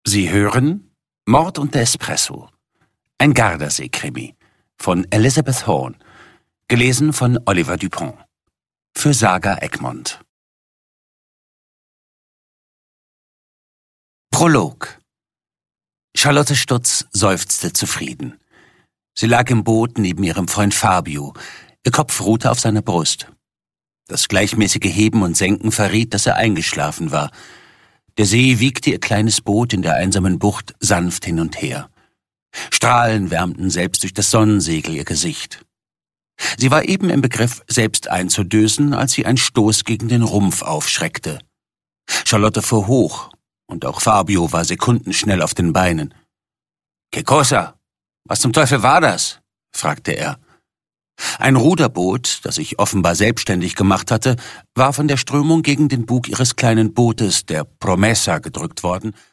Sie hören Mord und Espresso, ein Gardasee-Krimi von Elizabeth Horn, gelesen von Oliver Dupont, für Saga Egmont. Prolog. Charlotte Stutz seufzte zufrieden. Sie lag im Boot neben ihrem Freund Fabio, ihr Kopf ruhte auf seiner Brust. Das gleichmäßige Heben und Senken verriet, dass er eingeschlafen war. Der See wiegte ihr kleines Boot in der einsamen Bucht sanft hin und her. Strahlen wärmten selbst durch das Sonnensegel ihr Gesicht. Sie war eben im Begriff, selbst einzudösen, als sie ein Stoß gegen den Rumpf aufschreckte. Charlotte fuhr hoch, und auch Fabio war sekundenschnell auf den Beinen. »Que cosa? Was zum Teufel war das?« fragte er. Ein Ruderboot, das sich offenbar selbstständig gemacht hatte, war von der Strömung gegen den Bug ihres kleinen Bootes, der Promessa, gedrückt worden